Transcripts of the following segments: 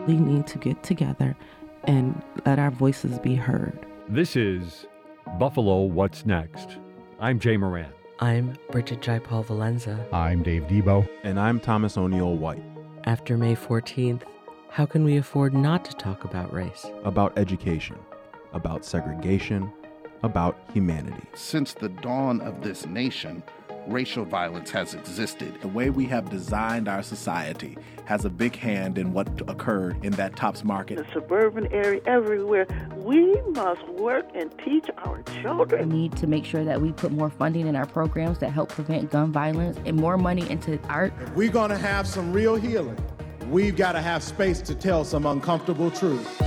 desperately need to get together and let our voices be heard. This is Buffalo What's Next. I'm Jay Moran. I'm Bridget Jaipal Valenza. I'm Dave Debo. And I'm Thomas O'Neill White. After May 14th, how can we afford not to talk about race? About education, about segregation, about humanity. Since the dawn of this nation, racial violence has existed. The way we have designed our society has a big hand in what occurred in that Tops Market. The suburban area, everywhere. We must work and teach our children. We need to make sure that we put more funding in our programs that help prevent gun violence and more money into art. If we're going to have some real healing, we've got to have space to tell some uncomfortable truths.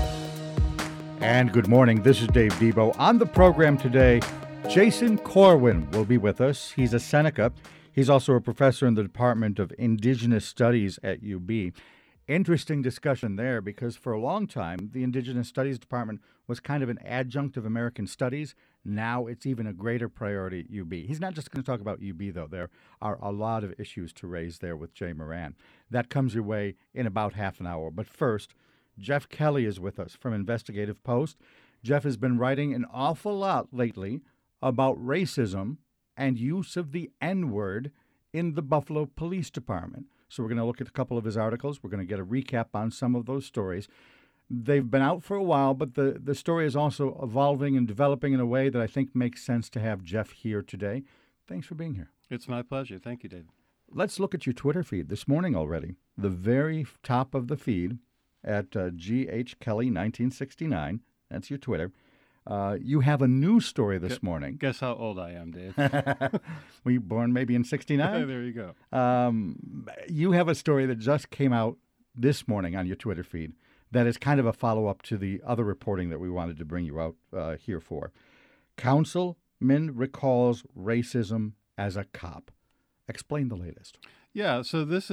And good morning. This is Dave Debo. On the program today, Jason Corwin will be with us. He's a Seneca. He's also a professor in the Department of Indigenous Studies at UB. Interesting discussion there because for a long time, the Indigenous Studies Department was kind of an adjunct of American Studies. Now it's even a greater priority at UB. He's not just going to talk about UB, though. There are a lot of issues to raise there with Jay Moran. That comes your way in about half an hour. But first, Jeff Kelly is with us from Investigative Post. Jeff has been writing an awful lot lately about racism and use of the N-word in the Buffalo Police Department. So we're going to look at a couple of his articles. We're going to get a recap on some of those stories. They've been out for a while, but the story is also evolving and developing in a way that I think makes sense to have Jeff here today. Thanks for being here. It's my pleasure. Thank you, David. Let's look at your Twitter feed this morning already. The very top of the feed at GH Kelly 1969. That's your Twitter. You have a news story this morning. Guess how old I am, Dave. Were you born maybe in 69? There you go. You have a story that just came out this morning on your Twitter feed that is kind of a follow-up to the other reporting that we wanted to bring you out here for. Councilman recalls racism as a cop. Explain the latest. Yeah, so this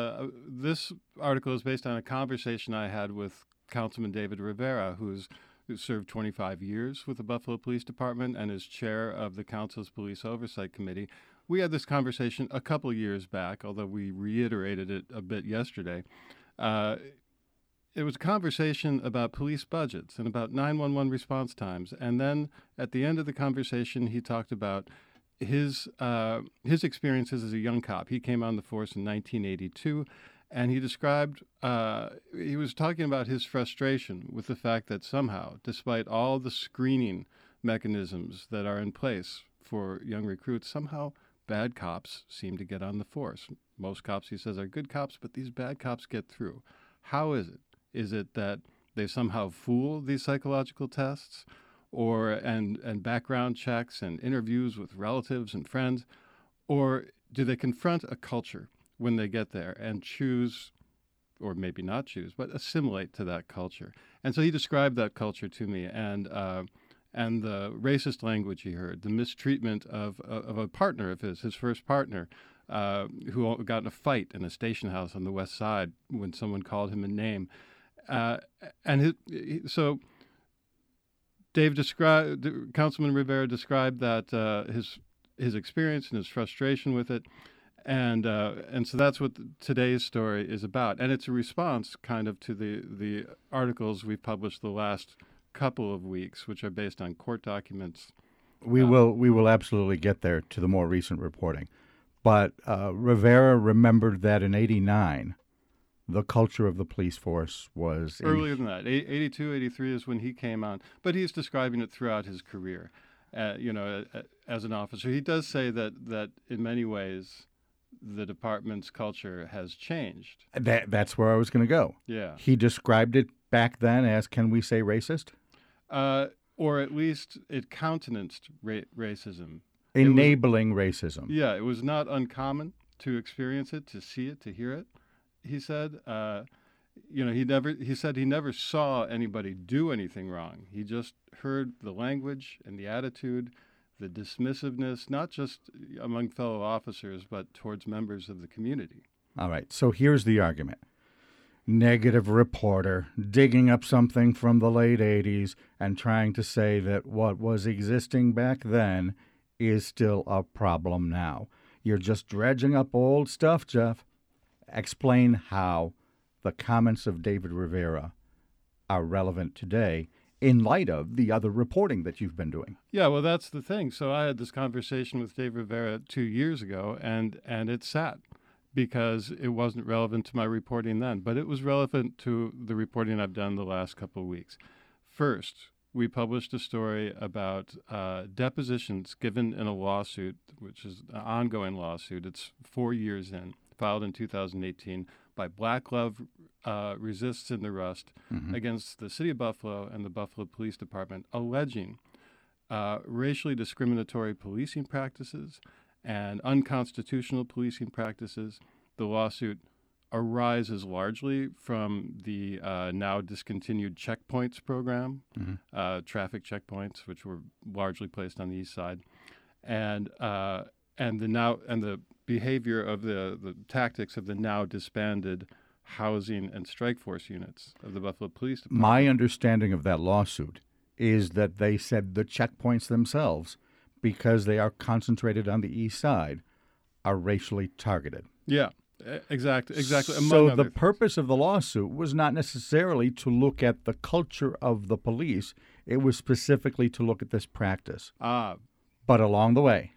article is based on a conversation I had with Councilman David Rivera, who served 25 years with the Buffalo Police Department and is chair of the Council's Police Oversight Committee. We had this conversation a couple years back, although we reiterated it a bit yesterday. It was a conversation about police budgets and about 911 response times. And then at the end of the conversation, he talked about his experiences as a young cop. He came on the force in 1982. And he described, he was talking about his frustration with the fact that somehow, despite all the screening mechanisms that are in place for young recruits, somehow bad cops seem to get on the force. Most cops, he says, are good cops, but these bad cops get through. How is it? Is it that they somehow fool these psychological tests and background checks and interviews with relatives and friends? Or do they confront a culture when they get there and choose, or maybe not choose, but assimilate to that culture? And so he described that culture to me and the racist language he heard, the mistreatment of a partner of his first partner, who got in a fight in a station house on the west side when someone called him a name. So Councilman Rivera described that his experience and his frustration with it. And so that's what today's story is about. And it's a response kind of to the articles we've published the last couple of weeks, which are based on court documents. We will absolutely get there to the more recent reporting. But Rivera remembered that in 89, the culture of the police force was... Earlier than that. 82, 83 is when he came on. But he's describing it throughout his career, as an officer. He does say that in many ways the department's culture has changed. That's where I was going to go. Yeah. He described it back then as, can we say racist? Or at least it countenanced racism. Enabling racism. Yeah, it was not uncommon to experience it, to see it, to hear it. He said, he said he never saw anybody do anything wrong. He just heard the language and the attitude, the dismissiveness, not just among fellow officers, but towards members of the community. All right, so here's the argument. Negative reporter digging up something from the late 80s and trying to say that what was existing back then is still a problem now. You're just dredging up old stuff, Jeff. Explain how the comments of David Rivera are relevant today in light of the other reporting that you've been doing? Yeah, well, that's the thing. So I had this conversation with Dave Rivera 2 years ago, and it sat because it wasn't relevant to my reporting then, but it was relevant to the reporting I've done the last couple of weeks. First, we published a story about depositions given in a lawsuit, which is an ongoing lawsuit. It's 4 years in, filed in 2018 by Black Love Resists in the Rust against the City of Buffalo and the Buffalo Police Department, alleging racially discriminatory policing practices and unconstitutional policing practices. The lawsuit arises largely from the now discontinued checkpoints program, traffic checkpoints, which were largely placed on the east side, and the behavior of the tactics of the now disbanded housing and strike force units of the Buffalo Police Department. My understanding of that lawsuit is that they said the checkpoints themselves, because they are concentrated on the east side, are racially targeted. Yeah, exactly. So the purpose of the lawsuit was not necessarily to look at the culture of the police. It was specifically to look at this practice. But along the way.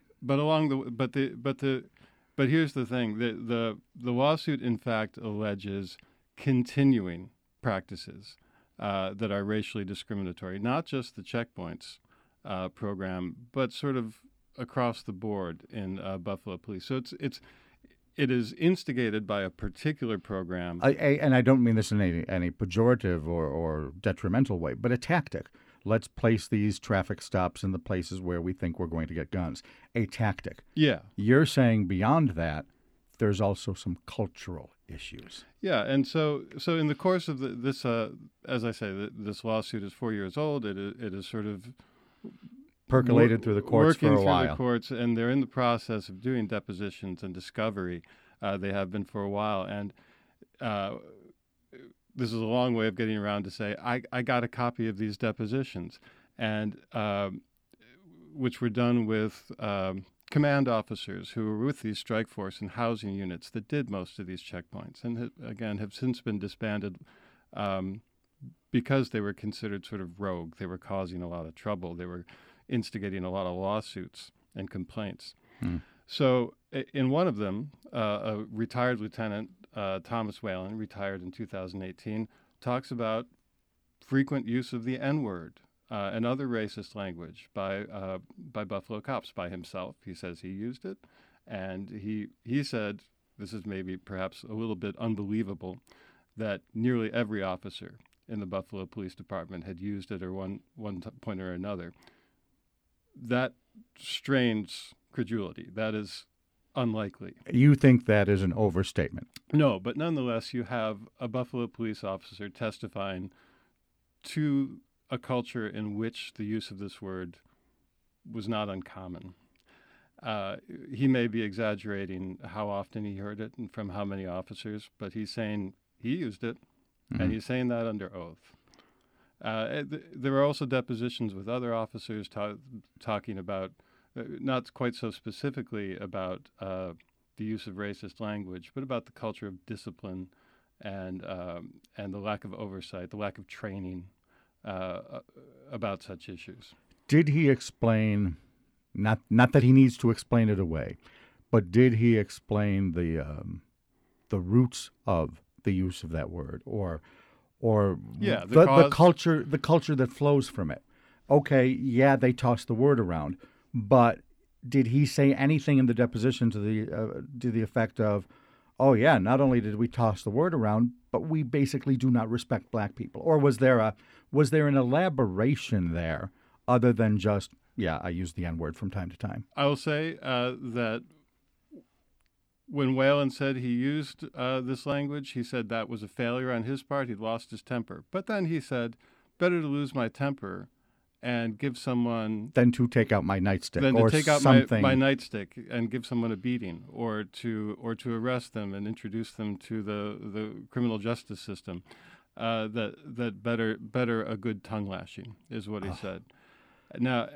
But here's the thing: the lawsuit, in fact, alleges continuing practices that are racially discriminatory, not just the checkpoints program, but sort of across the board in Buffalo Police. So it is instigated by a particular program. And I don't mean this in any pejorative or detrimental way, but a tactic. Let's place these traffic stops in the places where we think we're going to get guns. A tactic. Yeah. You're saying beyond that, there's also some cultural issues. Yeah, and so in the course of this, as I say, this lawsuit is 4 years old. It is sort of percolated through the courts for a while. Working through the courts, and they're in the process of doing depositions and discovery. They have been for a while, and this is a long way of getting around to say I got a copy of these depositions, and which were done with command officers who were with these strike force and housing units that did most of these checkpoints, and again have since been disbanded because they were considered sort of rogue. They were causing a lot of trouble. They were instigating a lot of lawsuits and complaints. So in one of them, a retired lieutenant, Thomas Whalen, retired in 2018, talks about frequent use of the N-word and other racist language by Buffalo cops, by himself. He says he used it, and he said, this is maybe perhaps a little bit unbelievable, that nearly every officer in the Buffalo Police Department had used it at one point or another. That strains credulity. That is unlikely. You think that is an overstatement? No, but nonetheless, you have a Buffalo police officer testifying to a culture in which the use of this word was not uncommon. He may be exaggerating how often he heard it and from how many officers, but he's saying he used it, and he's saying that under oath. There are also depositions with other officers talking about, not quite so specifically about the use of racist language, but about the culture of discipline and the lack of oversight, the lack of training about such issues. Did he explain, not that he needs to explain it away, but did he explain the roots of the use of that word, or the culture that flows from it? Okay, yeah, they tossed the word around, but did he say anything in the deposition to the effect of, oh yeah, not only did we toss the word around, but we basically do not respect black people? Or was there an elaboration there other than just, yeah, I use the N-word from time to time? I will say that when Whalen said he used this language, he said that was a failure on his part. He'd lost his temper. But then he said, better to lose my temper and give someone... Than to take out my nightstick than or to take out something. my nightstick and give someone a beating, or to arrest them and introduce them to the criminal justice system. That better a good tongue lashing is what he said. Now,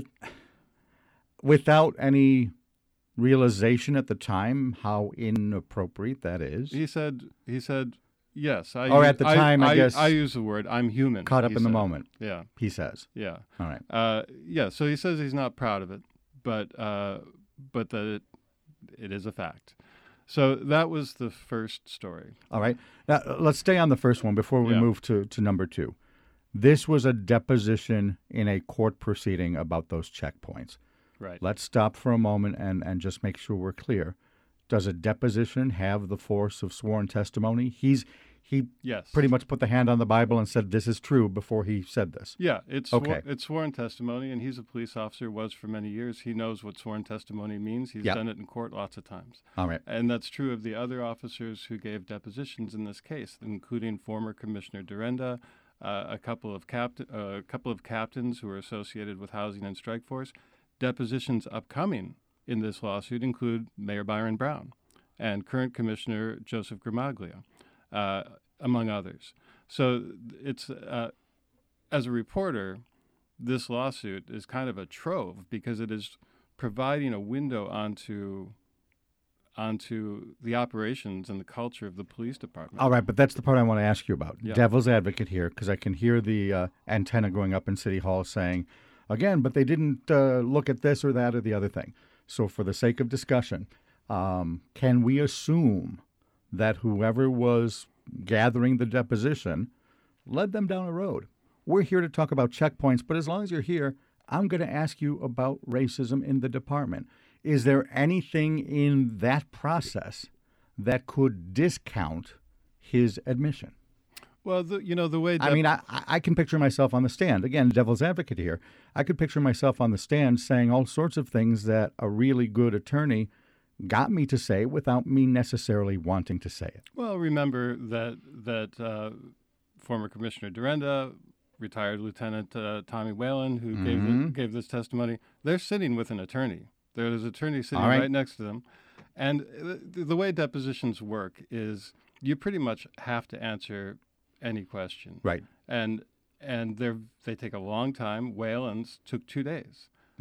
without any realization at the time how inappropriate that is. He said Yes. Or at the time, I guess. I use the word, I'm human. Caught up he in the said. moment. Yeah. He says. Yeah. All right. Yeah. So he says he's not proud of it, but that it is a fact. So that was the first story. All right. Now, let's stay on the first one before we move to number two. This was a deposition in a court proceeding about those checkpoints. Right. Let's stop for a moment and just make sure we're clear. Does a deposition have the force of sworn testimony? He yes. pretty much put the hand on the Bible and said this is true before he said this. Yeah, it's okay. It's sworn testimony, and he's a police officer, was for many years. He knows what sworn testimony means. He's done it in court lots of times. All right. And that's true of the other officers who gave depositions in this case, including former Commissioner Durenda, a couple of captains who are associated with Housing and Strike Force. Depositions upcoming in this lawsuit include Mayor Byron Brown and current Commissioner Joseph Gramaglia, among others. So it's as a reporter, this lawsuit is kind of a trove because it is providing a window onto the operations and the culture of the police department. All right, but that's the part I want to ask you about. Yeah. Devil's advocate here, because I can hear the antenna going up in City Hall saying, again, but they didn't look at this or that or the other thing. So for the sake of discussion, can we assume that whoever was gathering the deposition led them down a road? We're here to talk about checkpoints, but as long as you're here, I'm going to ask you about racism in the department. Is there anything in that process that could discount his admission? Well, the way... I mean, I can picture myself on the stand. Again, devil's advocate here. I could picture myself on the stand saying all sorts of things that a really good attorney got me to say without me necessarily wanting to say it. Well, remember that former Commissioner Durenda, retired Lieutenant Tommy Whalen, who gave this testimony, they're sitting with an attorney. There's an attorney sitting right next to them. And the way depositions work is you pretty much have to answer any question. Right. And they take a long time. Whalen's took 2 days. Yeah.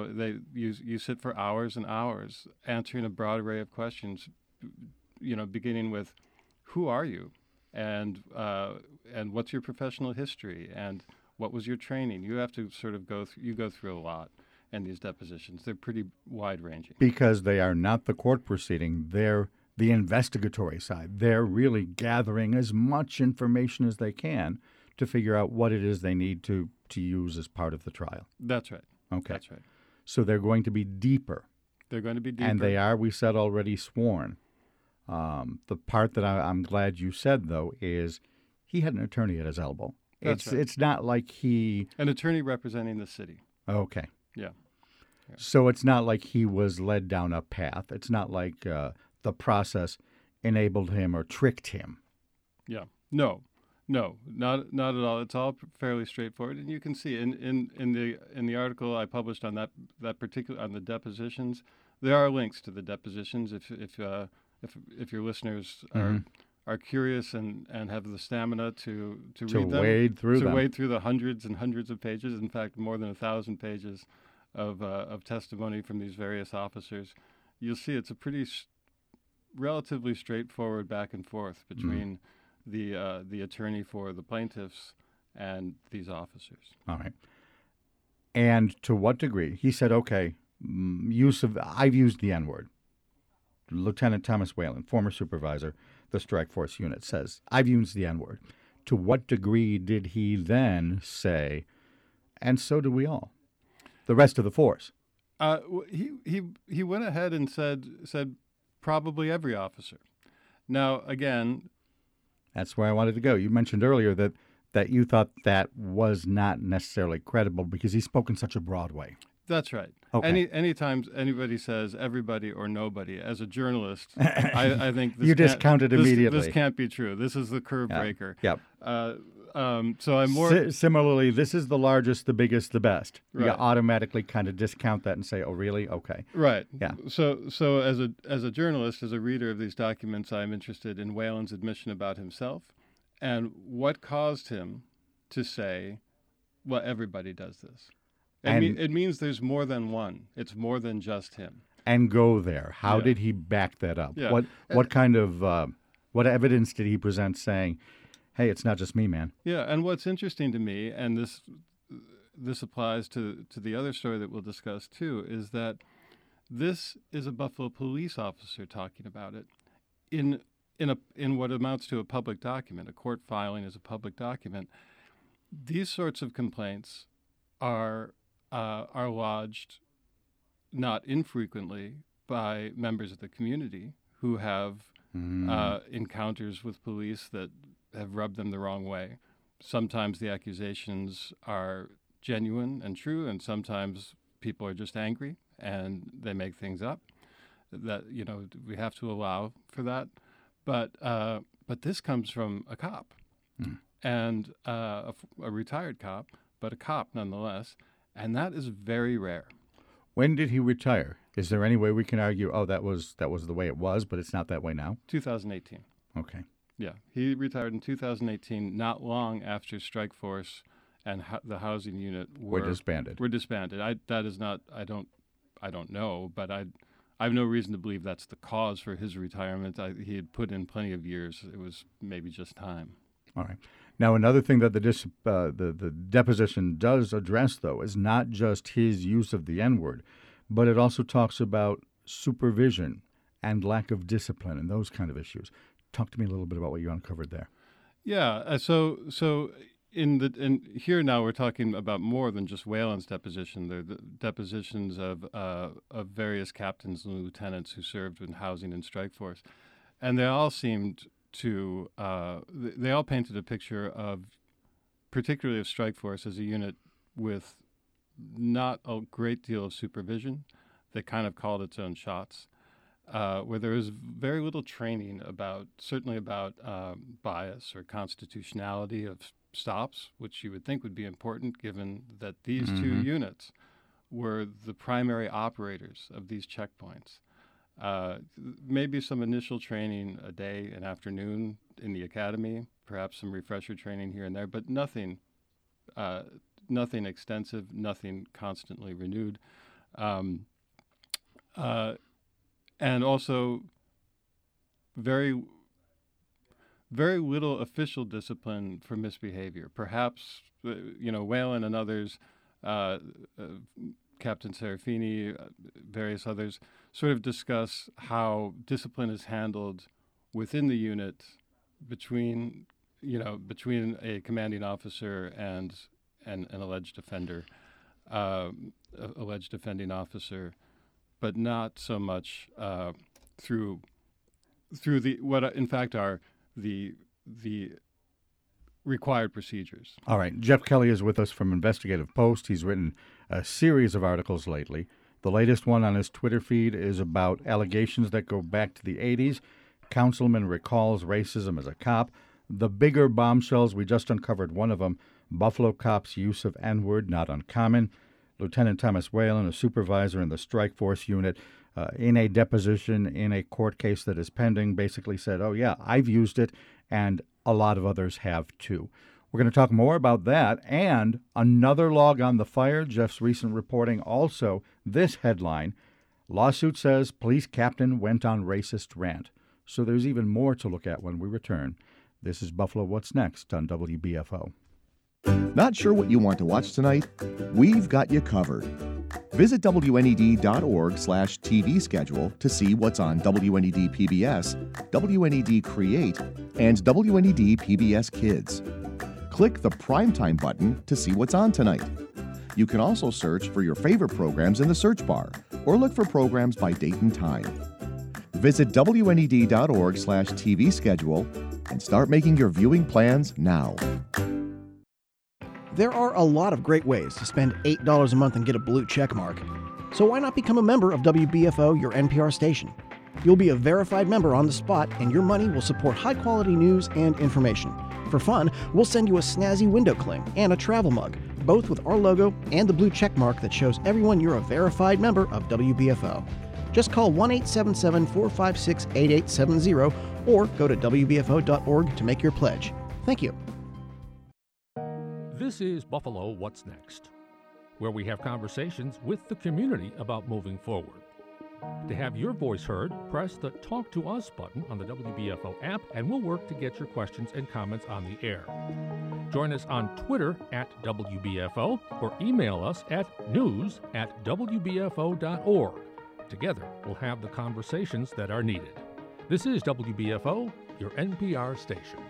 You sit for hours and hours answering a broad array of questions, beginning with who are you and what's your professional history and what was your training. You have to sort of go through a lot in these depositions. They're pretty wide ranging. Because they are not the court proceeding. They're the investigatory side. They're really gathering as much information as they can to figure out what it is they need to use as part of the trial. That's right. Okay. That's right. So they're going to be deeper. They're going to be deeper. And they are, we said, already sworn. The part that I'm glad you said, though, is he had an attorney at his elbow. That's right. It's not like an attorney representing the city. Okay. Yeah. So it's not like he was led down a path. It's not like the process enabled him or tricked him. Yeah. No, not at all. It's all fairly straightforward, and you can see in the article I published on that particular on the depositions, there are links to the depositions if your listeners are curious and have the stamina to read them, wade through the hundreds and hundreds of pages. In fact, more than 1,000 pages of testimony from these various officers. You'll see it's a pretty relatively straightforward back and forth between the attorney for the plaintiffs and these officers. All right. And to what degree? He said, okay, I've used the N-word. Lieutenant Thomas Whalen, former supervisor, the Strike Force unit, says, I've used the N-word. To what degree did he then say, and so do we all, the rest of the force? He went ahead and said probably every officer. Now, again... That's where I wanted to go. You mentioned earlier that you thought that was not necessarily credible because he spoke in such a broad way. That's right. Okay. Anytime anybody says everybody or nobody, as a journalist, I think this you discount it immediately. This can't be true. This is the curve breaker. Yep. So I'm more... Similarly, this is the largest, the biggest, the best. Right. You automatically kind of discount that and say, oh, really? Okay. Right. Yeah. So as a journalist, as a reader of these documents, I'm interested in Whalen's admission about himself and what caused him to say, well, everybody does this. It means there's more than one. It's more than just him. And go there. How did he back that up? Yeah. What kind of What evidence did he present saying, hey, it's not just me, man? Yeah, and what's interesting to me, and this applies to the other story that we'll discuss too, is that this is a Buffalo police officer talking about it in what amounts to a public document. A court filing is a public document. These sorts of complaints are lodged not infrequently by members of the community who have encounters with police that have rubbed them the wrong way. Sometimes the accusations are genuine and true, and sometimes people are just angry and they make things up. That, you know, we have to allow for that. But this comes from a cop, and a retired cop, but a cop nonetheless, and that is very rare. When did he retire? Is there any way we can argue, oh, that was the way it was, but it's not that way now? 2018. Okay. Yeah, he retired in 2018, not long after Strikeforce and the housing unit were disbanded. I don't know, but I have no reason to believe that's the cause for his retirement. He had put in plenty of years. It was maybe just time. All right. Now, another thing that the deposition does address, though, is not just his use of the N-word, but it also talks about supervision and lack of discipline and those kind of issues. Talk to me a little bit about what you uncovered there. Yeah. So in here now we're talking about more than just Whalen's deposition. They're the depositions of various captains and lieutenants who served in housing and Strikeforce, and they all seemed to they all painted a picture of, particularly of Strikeforce as a unit with not a great deal of supervision that kind of called its own shots. Where there was very little training certainly about bias or constitutionality of stops, which you would think would be important given that these two units were the primary operators of these checkpoints. Maybe some initial training a day, an afternoon in the academy, perhaps some refresher training here and there, but nothing extensive, nothing constantly renewed. And also very, very little official discipline for misbehavior. Perhaps, Whalen and others, Captain Serafini, various others, sort of discuss how discipline is handled within the unit between a commanding officer and an alleged offender, alleged offending officer, but not so much through what in fact are the required procedures. All right. Jeff Kelly is with us from Investigative Post. He's written a series of articles lately. The latest one on his Twitter feed is about allegations that go back to the 80s. Councilman recalls racism as a cop. The bigger bombshells, we just uncovered one of them. Buffalo cops' use of N-word, not uncommon. Lieutenant Thomas Whalen, a supervisor in the Strikeforce unit, in a deposition in a court case that is pending, basically said, oh, yeah, I've used it, and a lot of others have too. We're going to talk more about that and another log on the fire. Jeff's recent reporting also, this headline, lawsuit says police captain went on racist rant. So there's even more to look at when we return. This is Buffalo What's Next on WBFO. Not sure what you want to watch tonight? We've got you covered. Visit WNED.org/TV schedule to see what's on WNED PBS, WNED Create, and WNED PBS Kids. Click the Primetime button to see what's on tonight. You can also search for your favorite programs in the search bar or look for programs by date and time. Visit WNED.org/TV schedule and start making your viewing plans now. There are a lot of great ways to spend $8 a month and get a blue check mark. So why not become a member of WBFO, your NPR station? You'll be a verified member on the spot, and your money will support high-quality news and information. For fun, we'll send you a snazzy window cling and a travel mug, both with our logo and the blue check mark that shows everyone you're a verified member of WBFO. Just call 1-877-456-8870 or go to WBFO.org to make your pledge. Thank you. This is Buffalo What's Next, where we have conversations with the community about moving forward. To have your voice heard, press the Talk to Us button on the WBFO app, and we'll work to get your questions and comments on the air. Join us on Twitter at WBFO or email us at news@wbfo.org. Together, we'll have the conversations that are needed. This is WBFO, your NPR station.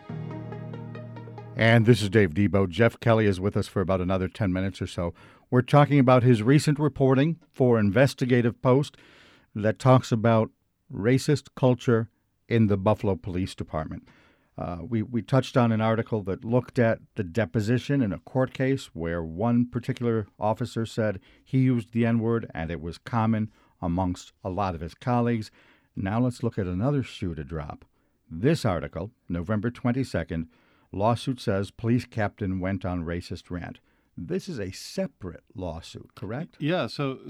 And this is Dave Debo. Jeff Kelly is with us for about another 10 minutes or so. We're talking about his recent reporting for Investigative Post that talks about racist culture in the Buffalo Police Department. We touched on an article that looked at the deposition in a court case where one particular officer said he used the N-word and it was common amongst a lot of his colleagues. Now let's look at another shoe to drop. This article, November 22nd, lawsuit says police captain went on racist rant. This is a separate lawsuit, correct? Yeah, so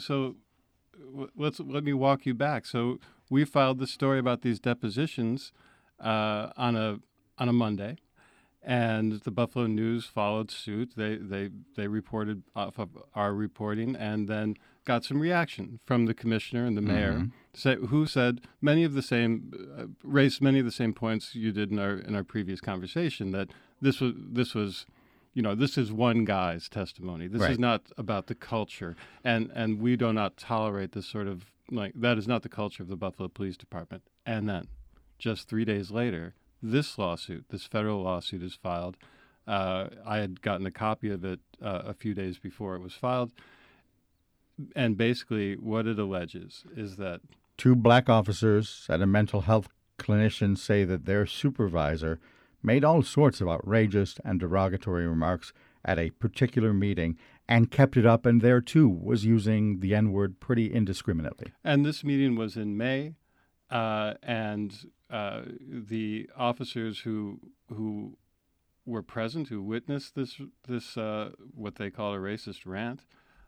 let me walk you back. So we filed the story about these depositions on a Monday, and the Buffalo News followed suit. They reported off of our reporting, and then got some reaction from the commissioner and the mayor, who said raised many of the same points you did in our previous conversation, that this was this is one guy's testimony. This is not about the culture, and we do not tolerate this sort of that is not the culture of the Buffalo Police Department. And then, just 3 days later, this federal lawsuit is filed. I had gotten a copy of it a few days before it was filed. And basically what it alleges is that 2 black officers at a mental health clinician say that their supervisor made all sorts of outrageous and derogatory remarks at a particular meeting and kept it up, and there, too, was using the N-word pretty indiscriminately. And this meeting was in May, and the officers who were present, who witnessed this what they call a racist rant,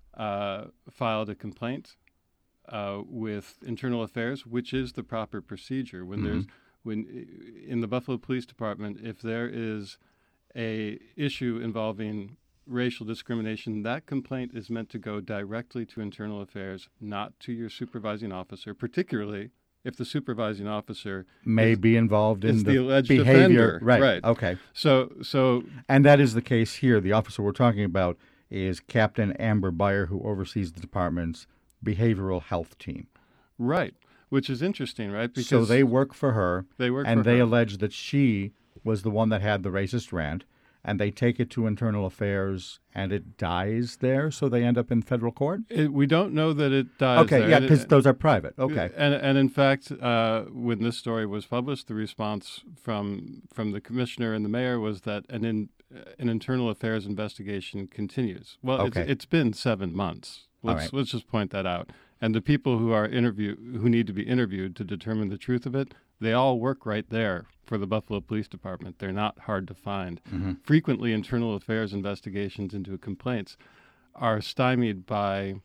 filed a complaint with Internal Affairs, which is the proper procedure. When in the Buffalo Police Department, if there is a issue involving racial discrimination, that complaint is meant to go directly to Internal Affairs, not to your supervising officer, particularly if the supervising officer may be involved in the alleged behavior. Offender. Right. Okay. So and that is the case here. The officer we're talking about is Captain Amber Beyer, who oversees the department's behavioral health team. Right, which is interesting, right? Because so they work for her. They work and for they her. allege that she was the one that had the racist rant, and they take it to Internal Affairs, and it dies there, so they end up in federal court? We don't know that it dies there. Okay, yeah, because those are private. Okay. And in fact, when this story was published, the response from the commissioner and the mayor was that an Internal Affairs investigation continues. Well, okay. It's been 7 months. Let's just point that out. And the people who need to be interviewed to determine the truth of it, they all work right there for the Buffalo Police Department. They're not hard to find. Frequently, Internal Affairs investigations into complaints are stymied by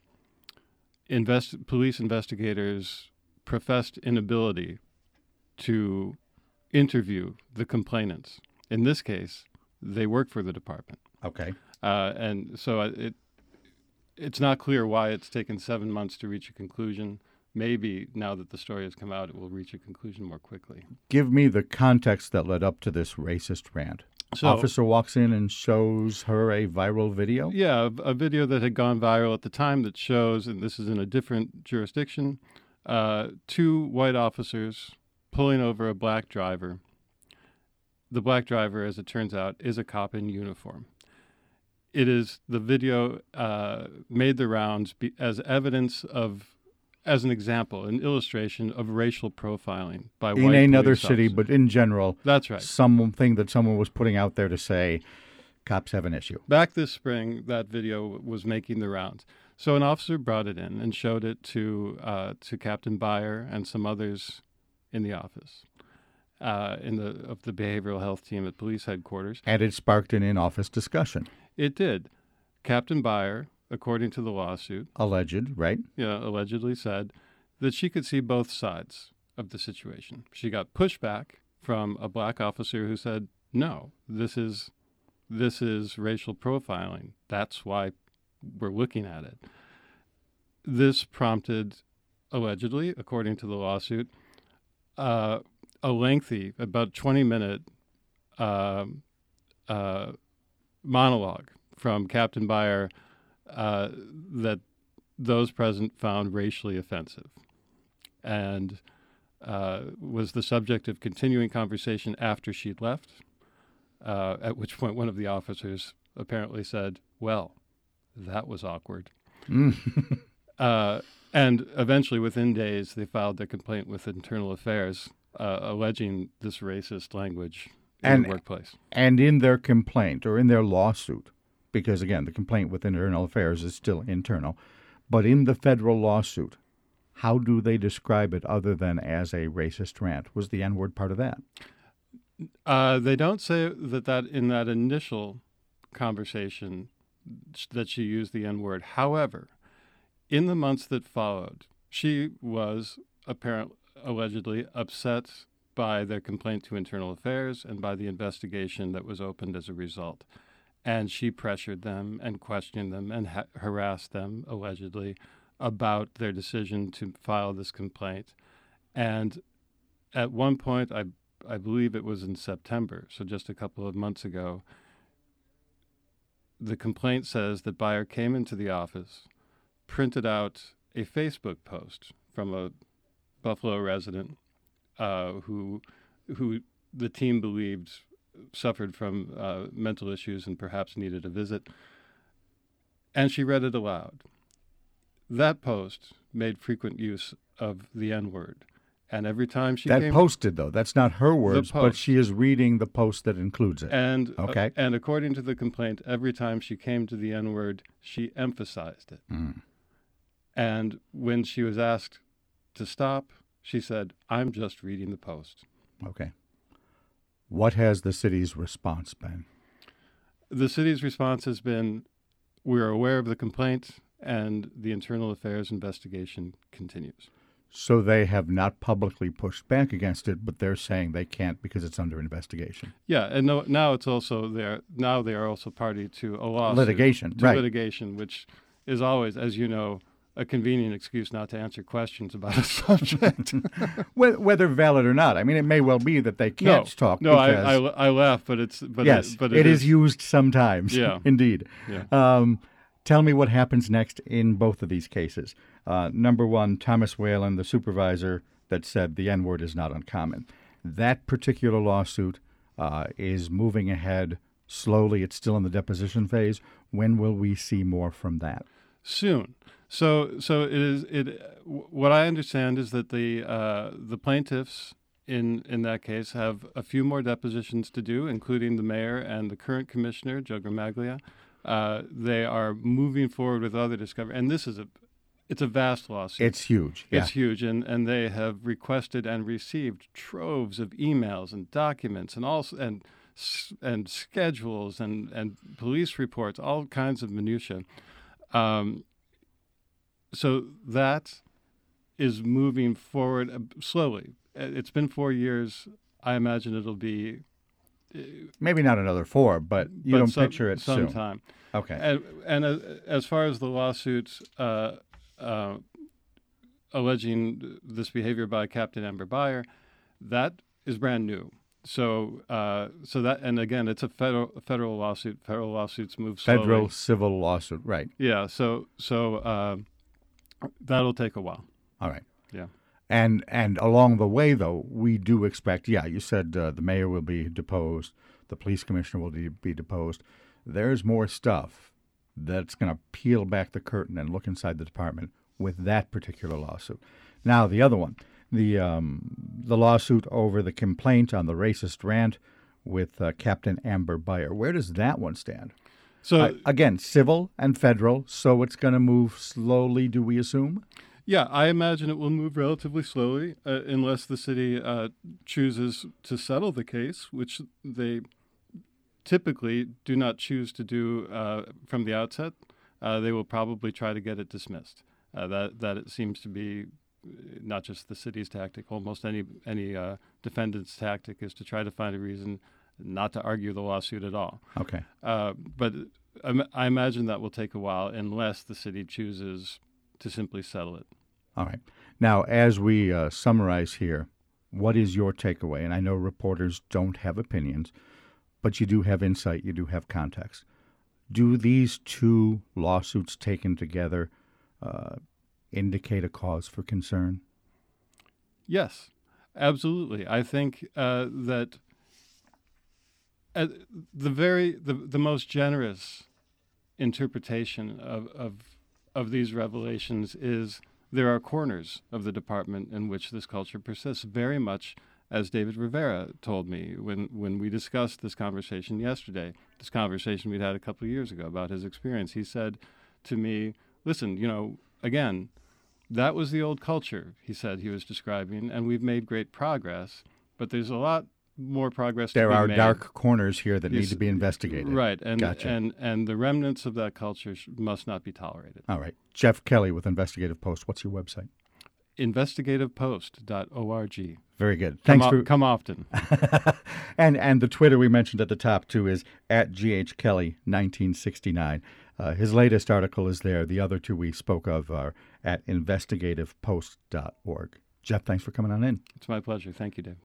police investigators' professed inability to interview the complainants. In this case, they work for the department. Okay. And so it's not clear why it's taken 7 months to reach a conclusion. Maybe now that the story has come out, it will reach a conclusion more quickly. Give me the context that led up to this racist rant. So, officer walks in and shows her a viral video? Yeah, a video that had gone viral at the time that shows, and this is in a different jurisdiction, 2 white officers pulling over a black driver. The black driver, as it turns out, is a cop in uniform. The video made the rounds as evidence of, as an example, an illustration of racial profiling by white police officers. In another city, but in general. That's right. Something that someone was putting out there to say, cops have an issue. Back this spring, that video was making the rounds. So an officer brought it in and showed it to Captain Beyer and some others in the office, of the behavioral health team at police headquarters. And it sparked an in-office discussion. It did. Captain Beyer, according to the lawsuit, allegedly said that she could see both sides of the situation. She got pushback from a black officer who said, "No, this is racial profiling. That's why we're looking at it." This prompted allegedly, according to the lawsuit, a lengthy, about 20-minute monologue from Captain Byer that those present found racially offensive, and was the subject of continuing conversation after she'd left, at which point one of the officers apparently said, "Well, that was awkward." And eventually, within days, they filed their complaint with Internal Affairs, alleging this racist language in the workplace. And in their complaint, or in their lawsuit, because, again, the complaint with Internal Affairs is still internal, but in the federal lawsuit, how do they describe it other than as a racist rant? Was the N-word part of that? They don't say that in that initial conversation that she used the N-word. However, in the months that followed, she was allegedly upset by their complaint to Internal Affairs and by the investigation that was opened as a result. And she pressured them and questioned them and harassed them, allegedly, about their decision to file this complaint. And at one point, I believe it was in September, so just a couple of months ago, the complaint says that Byer came into the office, printed out a Facebook post from a Buffalo resident who the team believed suffered from mental issues and perhaps needed a visit, and she read it aloud. That post made frequent use of the N-word, and every time she posted, though, that's not her words, but she is reading the post that includes it. And okay, and according to the complaint, every time she came to the N-word, she emphasized it. And when she was asked to stop, she said, "I'm just reading the post." Okay. What has the city's response been? The city's response has been, "We're aware of the complaint, and the Internal Affairs investigation continues." So they have not publicly pushed back against it, but they're saying they can't because it's under investigation. Yeah, and now it's also now they are also party to a lawsuit. Litigation, which is always, as you know, a convenient excuse not to answer questions about a subject. Whether valid or not. I mean, it may well be that they can't talk. No, I laugh, but it is used sometimes. Yeah. Indeed. Yeah. Tell me what happens next in both of these cases. Number one, Thomas Whalen, the supervisor that said the N-word is not uncommon. That particular lawsuit is moving ahead slowly. It's still in the deposition phase. When will we see more from that? Soon. So it is. What I understand is that the plaintiffs in that case have a few more depositions to do, including the mayor and the current commissioner, Joe Gramaglia. They are moving forward with other discovery, and it's a vast lawsuit. It's huge. Yeah. It's huge, and they have requested and received troves of emails and documents, and schedules and police reports, all kinds of minutia. So that is moving forward slowly. It's been 4 years. I imagine it'll be maybe not another 4, but you don't picture it soon. Sometime. Okay. And as far as the lawsuits alleging this behavior by Captain Amber Byer, that is brand new. So that, and again, it's a federal lawsuit. Federal lawsuits move slowly. Federal civil lawsuit, right? Yeah. So that'll take a while. All right. Yeah. And along the way, though, we do expect. Yeah, you said the mayor will be deposed, the police commissioner will be deposed. There's more stuff that's going to peel back the curtain and look inside the department with that particular lawsuit. Now, the other one. The lawsuit over the complaint on the racist rant with Captain Amber Byer. Where does that one stand? So again, civil and federal, so it's going to move slowly, do we assume? Yeah, I imagine it will move relatively slowly unless the city chooses to settle the case, which they typically do not choose to do from the outset. They will probably try to get it dismissed. That it seems to be not just the city's tactic. Almost any defendant's tactic is to try to find a reason not to argue the lawsuit at all. Okay. But I imagine that will take a while unless the city chooses to simply settle it. All right. Now, as we summarize here, what is your takeaway? And I know reporters don't have opinions, but you do have insight, you do have context. Do these two lawsuits taken together indicate a cause for concern? Yes, absolutely. I think that the most generous interpretation of these revelations is there are corners of the department in which this culture persists, very much as David Rivera told me when we discussed this conversation yesterday, this conversation we'd had a couple of years ago about his experience. He said to me, listen, again, that was the old culture, he said he was describing, and we've made great progress, but there's a lot more progress to be made. There are dark corners here that need to be investigated. Right, and gotcha. and the remnants of that culture must not be tolerated. All right. Jeff Kelly with Investigative Post. What's your website? investigativepost.org. Very good. Thanks come often. And the Twitter we mentioned at the top, too, is @GHKelly1969. His latest article is there. The other two we spoke of are at investigativepost.org. Jeff, thanks for coming on in. It's my pleasure. Thank you, Dave.